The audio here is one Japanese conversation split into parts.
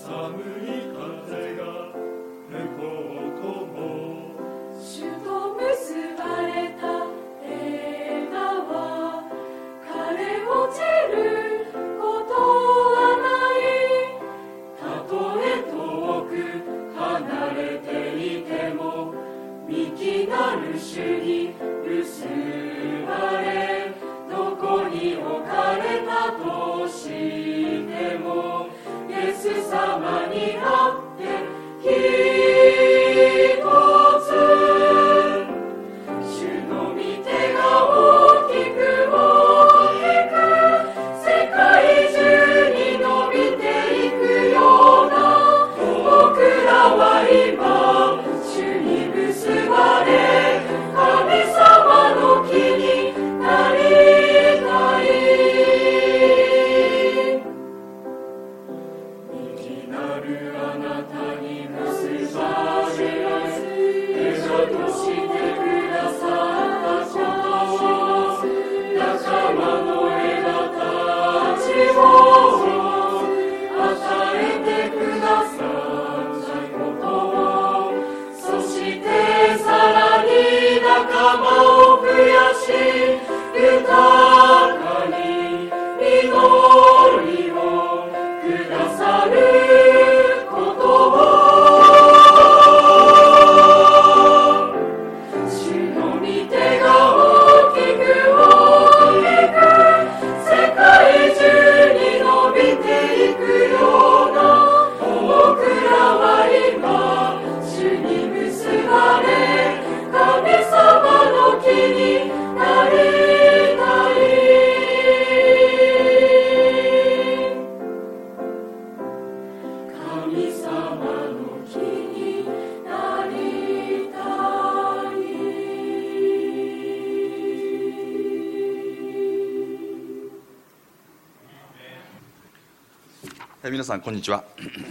皆さんこんにちは。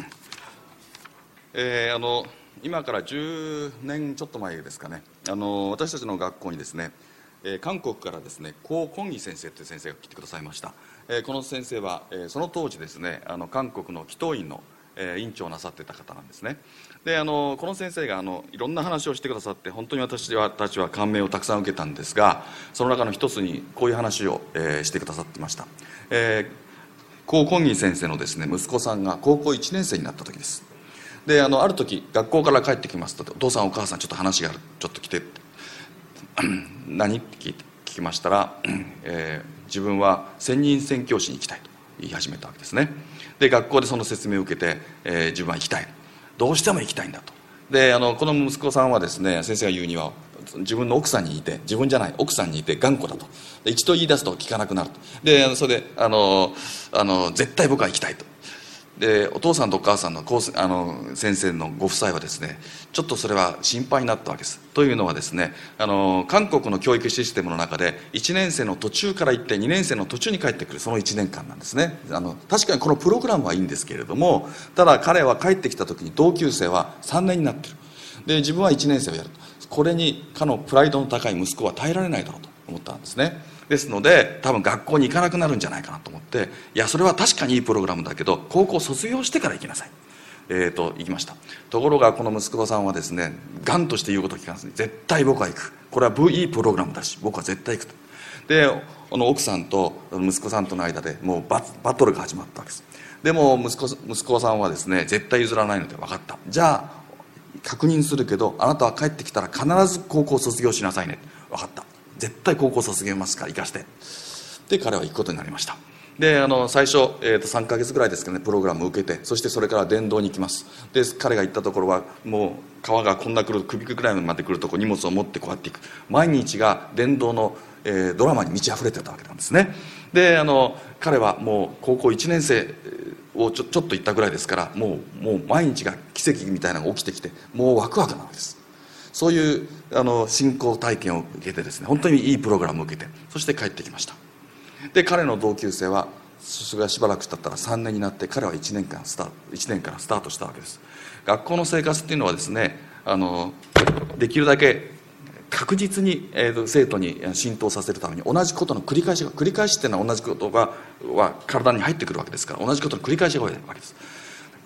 今から10年ちょっと前ですかね、私たちの学校にですね、韓国からですねコウ・コンギ先生という先生が来てくださいました。この先生はその当時ですね韓国の祈祷院の院長をなさっていた方なんですね。でこの先生がいろんな話をしてくださって本当に私たちは感銘をたくさん受けたんですが、その中の一つにこういう話をしてくださってました。コウ・コンギ先生のですね息子さんが高校1年生になった時です。である時学校から帰ってきますと、お父さんお母さんちょっと話がある、ちょっと来て何って聞きましたら、自分は専任宣教師に行きたいと言い始めたわけですね。で学校でその説明を受けて、自分は行きたい、どうしても行きたいんだと。でこの息子さんはですね、先生が言うには自分の奥さんにいて、自分じゃない奥さんにいて頑固だと。で一度言い出すと聞かなくなると。でそれで絶対僕は行きたいと。でお父さんとお母さんの先生のご夫妻はですねちょっとそれは心配になったわけです。というのはですね韓国の教育システムの中で1年生の途中から行って2年生の途中に帰ってくる、その1年間なんですね。確かにこのプログラムはいいんですけれども、ただ彼は帰ってきた時に同級生は3年になってる。で自分は1年生をやる。これにかのプライドの高い息子は耐えられないだろうと思ったんですね。ですので多分学校に行かなくなるんじゃないかなと思って、いやそれは確かにいいプログラムだけど高校卒業してから行きなさい、行きました。ところがこの息子さんはですねガンとして言うことを聞かずに、絶対僕は行く、これはいいプログラムだし僕は絶対行くと。で奥さんと息子さんとの間でもうバトルが始まったわけです。でも息子さんはですね絶対譲らないので、分かった、じゃあ確認するけどあなたは帰ってきたら必ず高校卒業しなさいね、分かった、絶対高校卒業しますから行かして。で彼は行くことになりました。で最初、3ヶ月ぐらいですかねプログラムを受けて、そしてそれから伝道に行きます。で彼が行ったところはもう川がこんな来る首くらいまで来るとこ、荷物を持ってこうやっていく、毎日が伝道の、ドラマに満ち溢れてたわけなんですね。で彼はもう高校1年生をちょっと行ったぐらいですから、もう毎日が奇跡みたいなのが起きてきて、もうワクワクなわけです。そういう信仰体験を受けてですね、本当にいいプログラムを受けて、そして帰ってきました。で彼の同級生はそれがしばらく経ったら3年になって、彼は1年からスタートしたわけです。学校の生活っていうのはですねできるだけ確実に、生徒に浸透させるために同じことの繰り返しっていうのは同じことは体に入ってくるわけですから、同じことの繰り返しが多いわけです。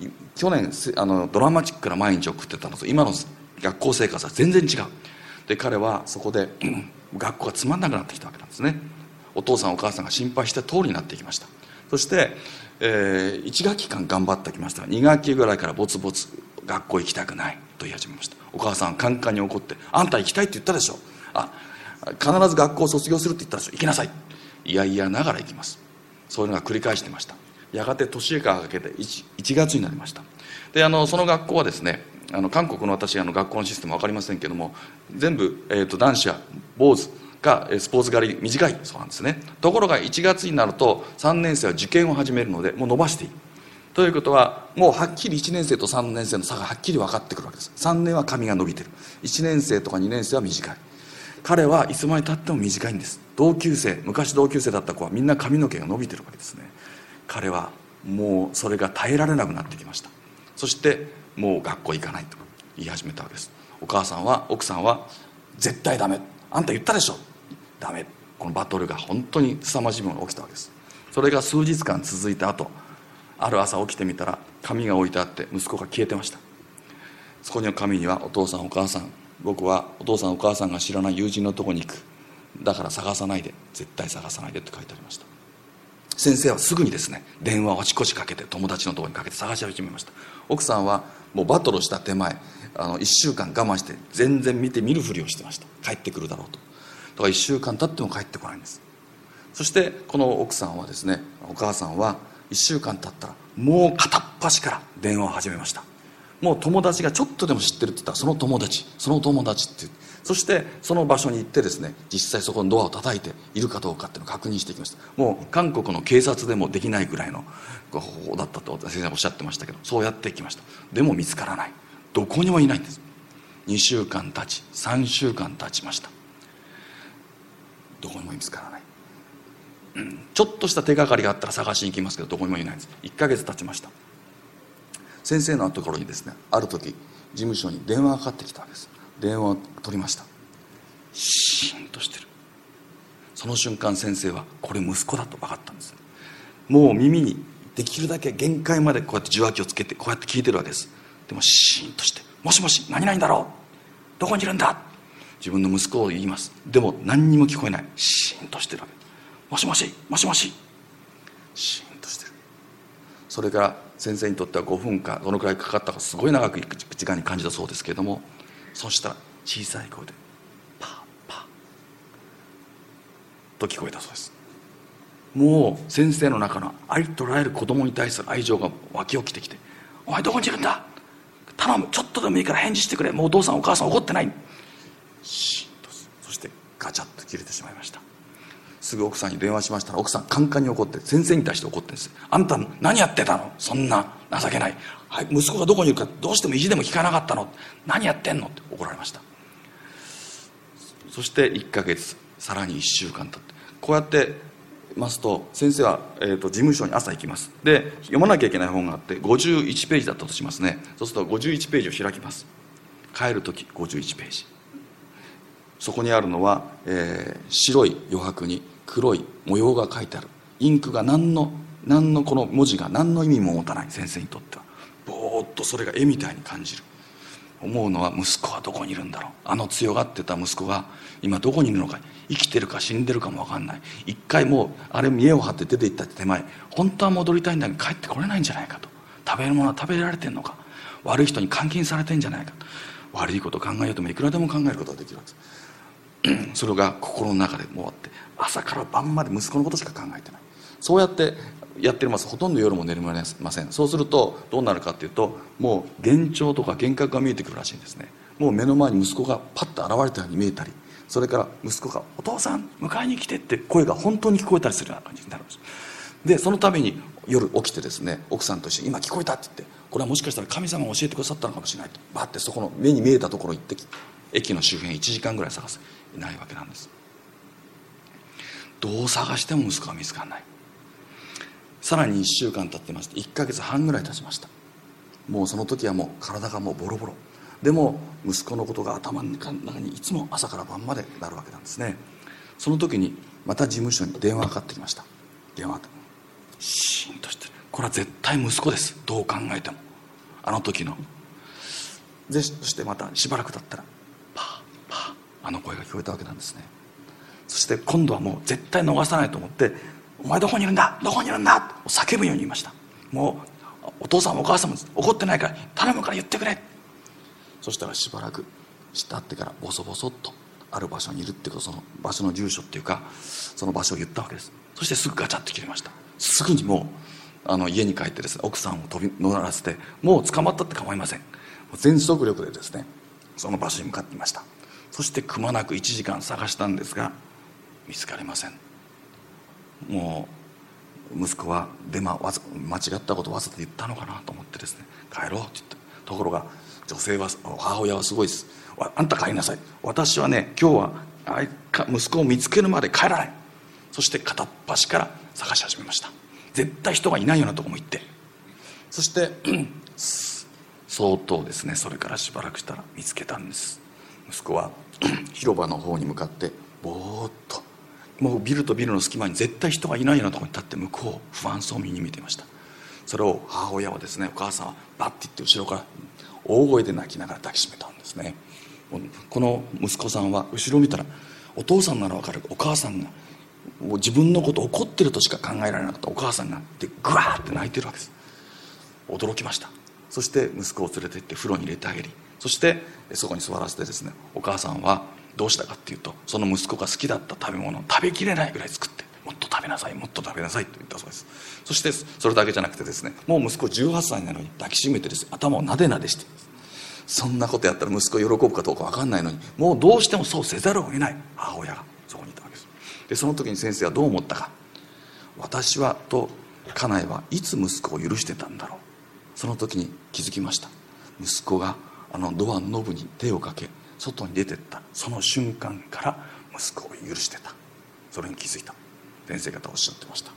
去年ドラマチックな毎日を送ってたのと今の学校生活は全然違う。で彼はそこで学校がつまんなくなってきたわけなんですね。お父さんお母さんが心配した通りになってきました。そして、1学期間頑張ってきましたが、2学期ぐらいからぼつぼつ学校行きたくないと言い始めました。お母さんカンカンに怒って、あんた行きたいって言ったでしょ、必ず学校を卒業するって言ったでしょ、行きなさい、いやいやながら行きます。そういうのが繰り返してました。やがて年が明けて 1月になりました。でその学校はですね、韓国の私学校のシステム分かりませんけども、全部、男子は坊主がスポーツ狩り短いそうなんですね。ところが1月になると3年生は受験を始めるのでもう伸ばしていいということは、もうはっきり1年生と3年生の差がはっきり分かってくるわけです。3年は髪が伸びてる、1年生とか2年生は短い。彼はいつまでたっても短いんです。昔同級生だった子はみんな髪の毛が伸びてるわけですね。彼はもうそれが耐えられなくなってきました。そしてもう学校行かないと言い始めたわけです。奥さんは絶対ダメ、あんた言ったでしょ、ダメ。このバトルが本当に凄まじいものが起きたわけです。それが数日間続いた後、ある朝起きてみたら紙が置いてあって息子が消えてました。そこの紙には、お父さんお母さん、僕はお父さんお母さんが知らない友人のとこに行く、だから探さないで、絶対探さないでって書いてありました。先生はすぐにですね、電話をあちこちかけて、友達のところにかけて探し始めました。奥さんはもうバトルした手前、1週間我慢して全然見るふりをしてました。帰ってくるだろうと。だから1週間経っても帰ってこないんです。そしてこの奥さんはですね、お母さんは1週間経ったらもう片っ端から電話を始めました。もう友達がちょっとでも知ってるって言ったらその友達って、そしてその場所に行ってですね、実際そこのドアを叩いているかどうかっていうのを確認していきました。もう韓国の警察でもできないぐらいの方法だったと先生はおっしゃってましたけど、そうやっていきました。でも見つからない、どこにもいないんです。2週間経ち3週間経ちました。どこにも見つからない。ちょっとした手がかりがあったら探しに行きますけど、どこにもいないんです。1ヶ月経ちました。先生のところにですね、ある時事務所に電話がかかってきたわけです。電話を取りました。シーンとしてる。その瞬間先生はこれ息子だと分かったんです。もう耳にできるだけ限界までこうやって受話器をつけてこうやって聞いてるわけです。でもシーンとして、もしもし何々だろう、どこにいるんだ、自分の息子を言います。でも何にも聞こえない。シーンとしてるわけ。もしもしもしもし、シーンとしてる。それから先生にとっては5分かどのくらいかかったかすごい長く時間に感じたそうですけれども、そしたら小さい声でパーパーと聞こえたそうです。もう先生の中のありとあらゆる子供に対する愛情が湧き起きてきて、お前どこにいるんだ、頼む、ちょっとでもいいから返事してくれ、もうお父さんお母さん怒ってない。シーンと、そしてガチャッと切れてしまいました。すぐ奥さんに電話しましたら、奥さんカンカンに怒って、先生に対して怒ってるんです。あんた何やってたの、そんな情けない、はい、息子がどこにいるかどうしても意地でも聞かなかったの、何やってんのって怒られました。そして1ヶ月、さらに1週間経って、こうやってますと先生は、事務所に朝行きます。で読まなきゃいけない本があって51ページだったとしますね。そうすると51ページを開きます。帰る時51ページ、そこにあるのは、白い余白に黒い模様が書いてある。インクが何のこの文字が何の意味も持たない先生にとっては、ぼーっとそれが絵みたいに感じる。思うのは、息子はどこにいるんだろう、強がってた息子が今どこにいるのか、生きてるか死んでるかも分かんない。一回もうあれ見栄を張って出て行ったって手前、本当は戻りたいんだけど帰ってこれないんじゃないかと、食べるものは食べられてんのか、悪い人に監禁されてんじゃないかと、悪いことを考えようともいくらでも考えることができるわけです。それが心の中でもうあって、朝から晩まで息子のことしか考えてない。そうやってやってます。ほとんど夜も寝れません。そうするとどうなるかっていうと、もう幻聴とか幻覚が見えてくるらしいんですね。もう目の前に息子がパッと現れたように見えたり、それから息子が「お父さん迎えに来て」って声が本当に聞こえたりするような感じになるんです。でそのために夜起きてですね、奥さんと一緒に「今聞こえた」って言って、これはもしかしたら神様が教えてくださったのかもしれないとバッてそこの目に見えたところに行って、駅の周辺1時間ぐらい探す、いないわけなんです。どう探しても息子が見つからない。さらに1週間経ってまして、1ヶ月半ぐらい経ちました。もうその時はもう体がもうボロボロでも、息子のことが頭の中にいつも朝から晩までなるわけなんですね。その時にまた事務所に電話がかかってきました。電話がシーンとしてる。これは絶対息子です、どう考えても。 あの時の。でそしてまたしばらく経ったらパーパーあの声が聞こえたわけなんですね。そして今度はもう絶対逃さないと思って「お前どこにいるんだどこにいるんだ」と叫ぶように言いました。もうお父さんもお母さんも怒ってないから頼むから言ってくれ。そしたらしばらくしたってからボソボソっとある場所にいるってこと、その場所の住所っていうかその場所を言ったわけです。そしてすぐガチャッと切れました。すぐにもう家に帰ってですね、奥さんを飛び乗らせて、もう捕まったって構いません、全速力でですねその場所に向かっていました。そしてくまなく1時間探したんですが見つかりません。もう息子は間違ったことをわざと言ったのかなと思ってですね、帰ろうって言った。ところが女性は、母親はすごいです。あんた帰りなさい、私はね今日は息子を見つけるまで帰らない。そして片っ端から探し始めました。絶対人がいないようなとこも行って、そして相当ですね、それからしばらくしたら見つけたんです。息子は広場の方に向かってぼーっと、もうビルとビルの隙間に絶対人がいないようなところに立って向こうを不安そうに見ていました。それを母親はですね、お母さんはバッて言って後ろから大声で泣きながら抱きしめたんですね。この息子さんは後ろを見たらお父さんなら分かる、お母さんがもう自分のこと怒ってるとしか考えられなかったお母さんがでグワーって泣いてるわけです。驚きました。そして息子を連れて行って風呂に入れてあげり、そしてそこに座らせてですね、お母さんはどうしたかっていうと、その息子が好きだった食べ物を食べきれないぐらい作って、もっと食べなさいもっと食べなさいと言ったそうです。そしてそれだけじゃなくてですね、もう息子18歳なのに抱きしめてですね、頭をなでなでしています。そんなことやったら息子喜ぶかどうか分かんないのに、もうどうしてもそうせざるを得ない母親がそこにいたわけです。でその時に先生はどう思ったか。私はと家内はいつ息子を許してたんだろう。その時に気づきました。息子がドアのノブに手をかけ外に出てったその瞬間から息子を許してた。それに気づいた。先生方おっしゃってました。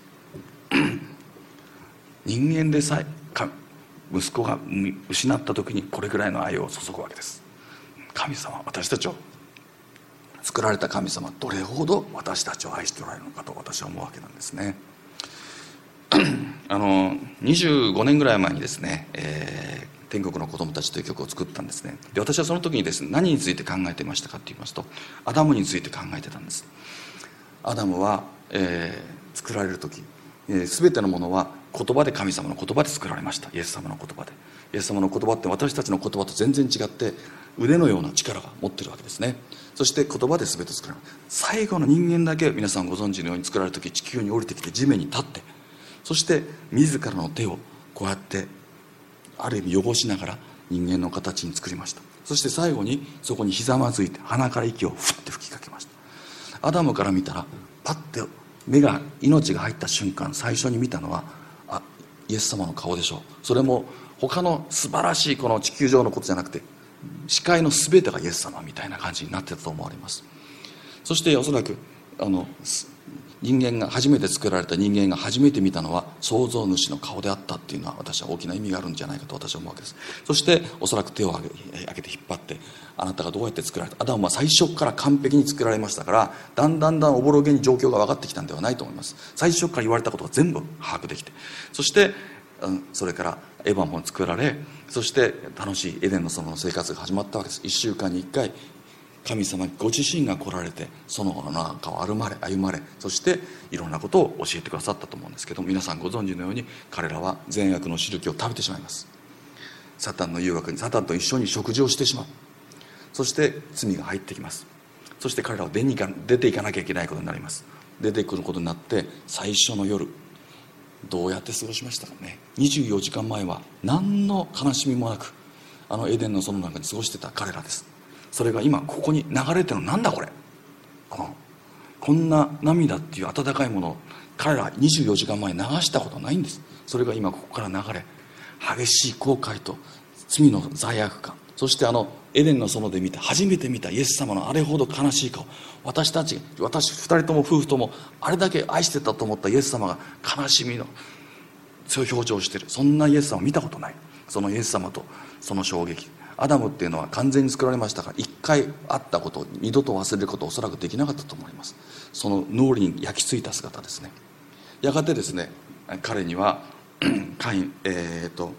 人間でさえ息子が失った時にこれぐらいの愛を注ぐわけです。神様、私たちを作られた神様、どれほど私たちを愛しておられるのかと私は思うわけなんですね。25年ぐらい前にですね、天国の子供たちという曲を作ったんですね。で私はその時にですね、何について考えていましたかと言いますと、アダムについて考えてたんです。アダムは、作られる時、全てのものは言葉で、神様の言葉で作られました。イエス様の言葉で。イエス様の言葉って私たちの言葉と全然違って腕のような力が持ってるわけですね。そして言葉で全て作られる。最後の人間だけ皆さんご存知のように作られる時、地球に降りてきて地面に立って、そして自らの手をこうやってある意味汚しながら人間の形に作りました。そして最後にそこにひざまずいて鼻から息をふって吹きかけました。アダムから見たらパッて命が入った瞬間、最初に見たのはイエス様の顔でしょう。それも他の素晴らしいこの地球上のことじゃなくて、視界の全てがイエス様みたいな感じになってたと思われます。そしておそらく人間が初めて作られた人間が初めて見たのは創造主の顔であったっていうのは、私は大きな意味があるんじゃないかと私は思うわけです。そしておそらく手を上げて引っ張って、あなたがどうやって作られた。アダムは最初から完璧に作られましたから、だんだんおぼろげに状況が分かってきたんではないと思います。最初から言われたことが全部把握できて、そしてそれからエヴァも作られ、そして楽しいエデンの園の生活が始まったわけです。1週間に1回神様ご自身が来られて、その中を歩まれ、そしていろんなことを教えてくださったと思うんですけど、皆さんご存知のように彼らは善悪の汁気を食べてしまいます。サタンの誘惑にサタンと一緒に食事をしてしまう。そして罪が入ってきます。そして彼らは出ていかなきゃいけないことになります。出てくることになって最初の夜どうやって過ごしましたかね。24時間前は何の悲しみもなくエデンの園の中に過ごしてた彼らです。それが今ここに流れてるの、なんだこれ、こんな涙っていう温かいものを彼ら24時間前に流したことないんです。それが今ここから流れ、激しい後悔と罪の罪悪感、そしてエデンの園で初めて見たイエス様のあれほど悲しい顔、私2人とも夫婦ともあれだけ愛してたと思ったイエス様が悲しみのそういう表情をしている、そんなイエス様を見たことない。そのイエス様とその衝撃、アダムっていうのは完全に作られましたから一回会ったことを二度と忘れることをおそらくできなかったと思います。その脳裏に焼き付いた姿ですね。やがてですね、彼には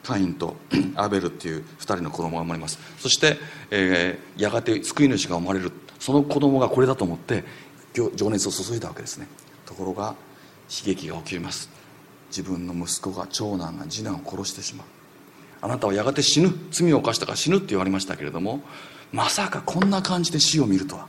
カインとアベルっていう2人の子供が生まれます。そして、やがて救い主が生まれる。その子供がこれだと思って情熱を注いだわけですね。ところが悲劇が起きます。自分の息子が、長男が次男を殺してしまう。あなたはやがて死ぬ、罪を犯したから死ぬって言われましたけれども、まさかこんな感じで死を見るとは。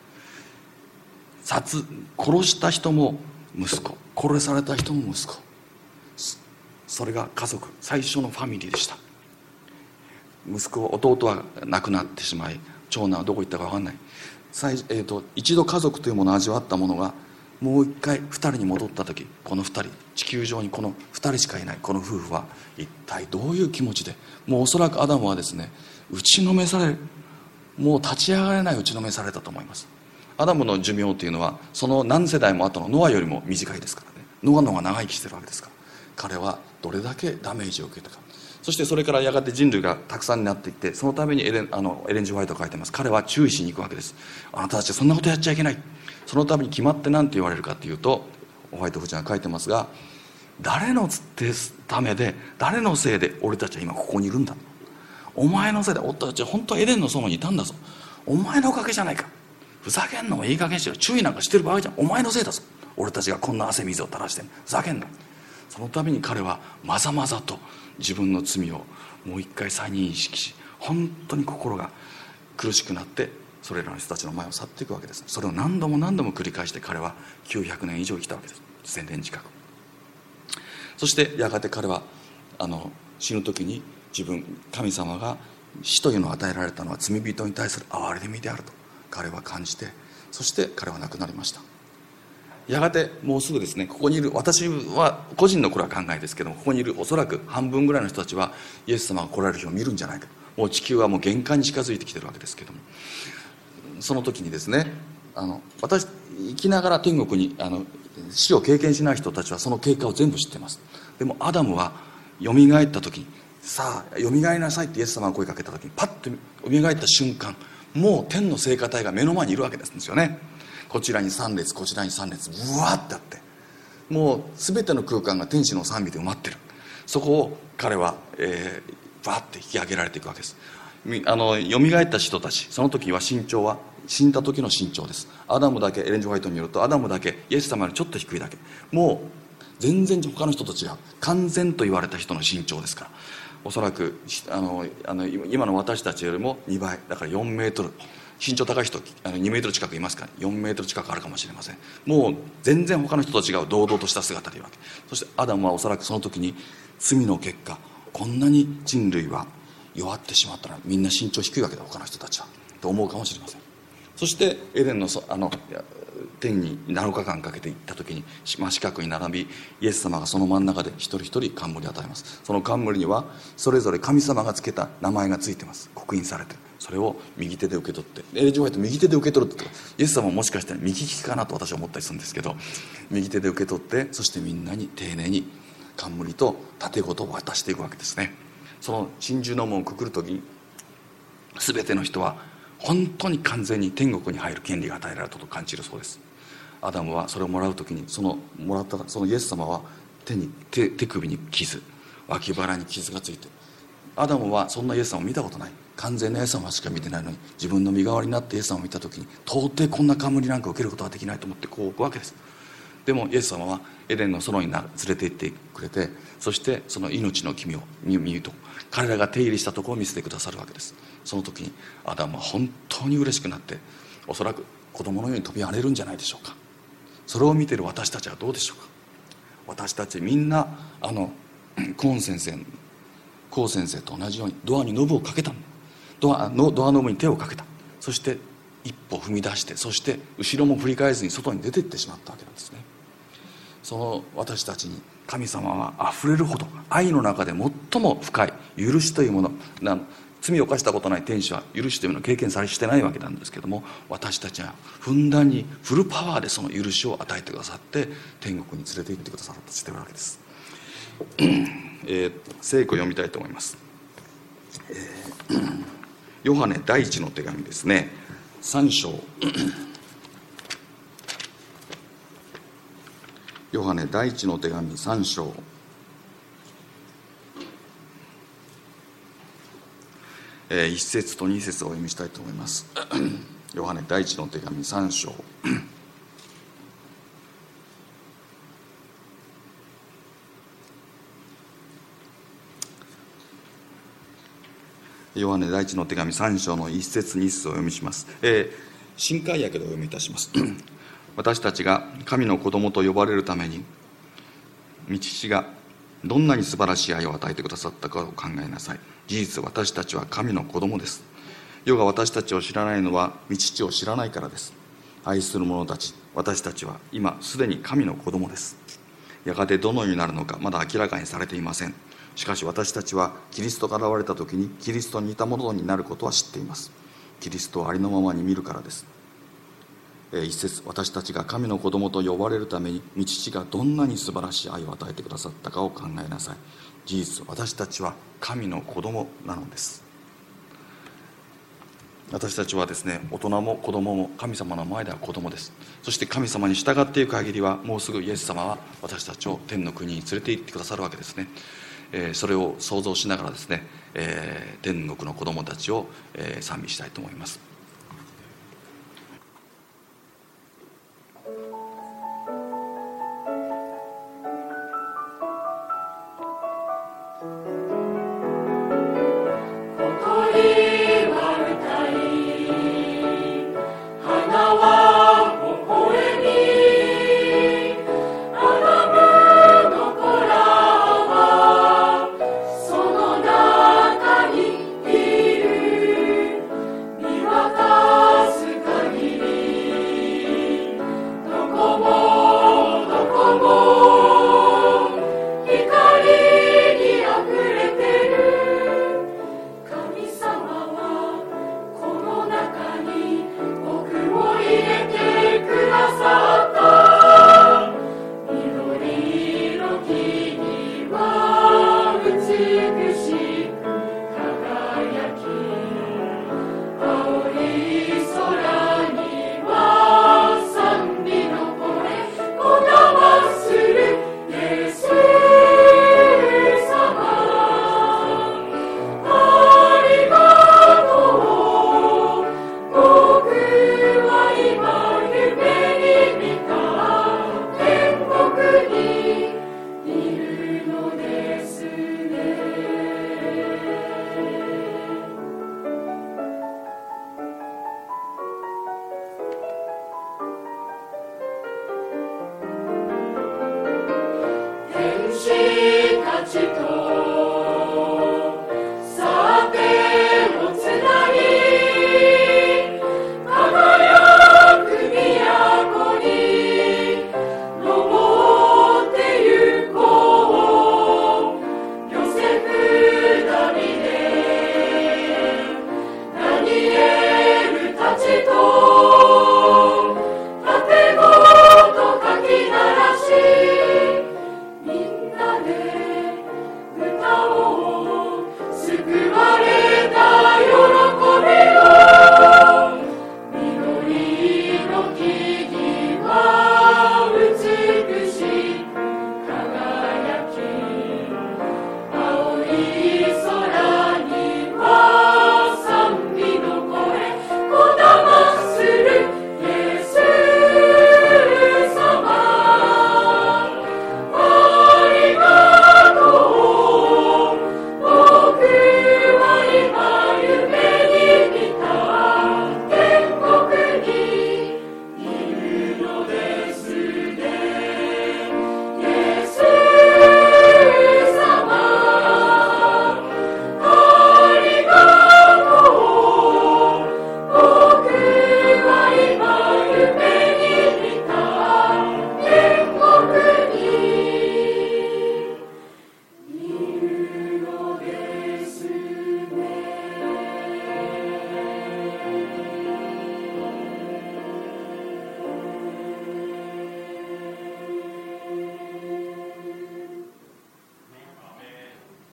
殺した人も息子、殺された人も息子、それが家族、最初のファミリーでした。息子、弟は亡くなってしまい、長男はどこ行ったか分かんない。一度家族というものを味わったものがもう一回2人に戻った時、この2人、地球上にこの2人しかいないこの夫婦は一体どういう気持ちで、もうおそらくアダムはですね、打ちのめされる、もう立ち上がれない打ちのめされたと思います。アダムの寿命というのはその何世代も後のノアよりも短いですからね。ノアの方が長生きしてるわけですから、彼はどれだけダメージを受けたか。そしてそれからやがて人類がたくさんになっていって、そのためにエレン・ジュ・ホワイトが書いてます。彼は注意しに行くわけです。あなたたちはそんなことやっちゃいけない。そのために決まって何て言われるかというと、ホワイト夫人が書いてますが、誰のためで、誰のせいで俺たちは今ここにいるんだ。お前のせいで俺たちは本当はエデンの園にいたんだぞ。お前のおかげじゃないか。ふざけんのもいい加減しろ。注意なんかしてる場合じゃん。お前のせいだぞ。俺たちがこんな汗水を垂らしてふざけんな。そのために彼はまざまざと自分の罪をもう一回再認識し、本当に心が苦しくなってそれらの人たちの前を去っていくわけです。それを何度も何度も繰り返して彼は900年以上生きたわけです。1000年近く。そしてやがて彼は死ぬ時に神様が死というのを与えられたのは罪人に対する憐れみであると彼は感じて、そして彼は亡くなりました。やがてもうすぐですね、ここにいる、私は個人のこれは考えですけども、ここにいるおそらく半分ぐらいの人たちはイエス様が来られる日を見るんじゃないか。もう地球はもう限界に近づいてきてるわけですけども、その時にですね、私生きながら天国に死を経験しない人たちはその経過を全部知っています。でもアダムはよみがえった時に、さあよみがえりなさいってイエス様が声かけた時に、パッとよみがえった瞬間、もう天の聖歌隊が目の前にいるわけですよね。こちらに3列、こちらに3列、ブワーってあって、もう全ての空間が天使の賛美で埋まってる。そこを彼は、バーって引き上げられていくわけです。よみがえった人たち、その時は身長は死んだ時の身長です。アダムだけ、エレン・ジュ・ホワイトによると、アダムだけイエス様よりちょっと低いだけ、もう全然他の人と違う、完全と言われた人の身長ですから、おそらく今の私たちよりも2倍だから4メートル、身長高い人2メートル近くいますから、4メートル近くあるかもしれません。もう全然他の人と違う堂々とした姿でいるわけ。そしてアダムはおそらくその時に、罪の結果こんなに人類は弱ってしまったら、みんな身長低いわけだ他の人たちはと思うかもしれません。そしてエデンの天に7日間かけて行った時に真四角に並び、イエス様がその真ん中で一人一人冠を与えます。その冠にはそれぞれ神様がつけた名前がついてます。刻印されてる。それを右手で受け取って、エレン・ジュ・ホワイト右手で受け取るって、イエス様ももしかしたら右利きかなと私は思ったりするんですけど、右手で受け取って、そしてみんなに丁寧に冠と盾ごと渡していくわけですね。その真珠の門をくくる時に、全ての人は本当に完全に天国に入る権利が与えられたと感じるそうです。アダムはそれをもらう時に、もらったそのイエス様は手首に傷、脇腹に傷がついて、アダムはそんなイエス様を見たことない、完全なイエス様しか見てないのに、自分の身代わりになってイエス様を見た時に、到底こんな冠なんか受けることはできないと思ってこう置くわけです。でもイエス様はエデンの園に連れて行ってくれて、そしてその命の君を見ると、彼らが手入れしたところを見せてくださるわけです。その時にアダムは本当に嬉しくなって、おそらく子供のように飛び跳ねるんじゃないでしょうか。それを見ている私たちはどうでしょうか。私たちみんなコウ先生と同じようにドアにノブをかけたんだ。ドアノブに手をかけた。そして一歩踏み出して、そして後ろも振り返ずに外に出ていってしまったわけなんですね。その私たちに神様はあふれるほど、愛の中で最も深い許しというもの、罪を犯したことない天使は許しというのを経験してないわけなんですけども、私たちはふんだんにフルパワーでその許しを与えてくださって、天国に連れて行ってくださろうとしているわけです。聖句を読みたいと思います。ヨハネ第一の手紙ですね、3章ヨハネ第一の手紙3章 1節と2節をお読みしたいと思います。ヨハネ第一の手紙3章ヨハネ第一の手紙3章の1節2節をお読みします。新海訳でお読みいたします。私たちが神の子供と呼ばれるために御父がどんなに素晴らしい愛を与えてくださったかを考えなさい。事実、私たちは神の子供です。世が私たちを知らないのは御父を知らないからです。愛する者たち、私たちは今すでに神の子供です。やがてどのようになるのかまだ明らかにされていません。しかし私たちはキリストが現れた時にキリストに似たものになることは知っています。キリストをありのままに見るからです。一節、私たちが神の子供と呼ばれるために御父がどんなに素晴らしい愛を与えてくださったかを考えなさい。事実、私たちは神の子供なのです。私たちはですね、大人も子供も神様の前では子供です。そして神様に従っていく限りはもうすぐイエス様は私たちを天の国に連れて行ってくださるわけですね。それを想像しながらですね、天国の子供たちを賛美したいと思います。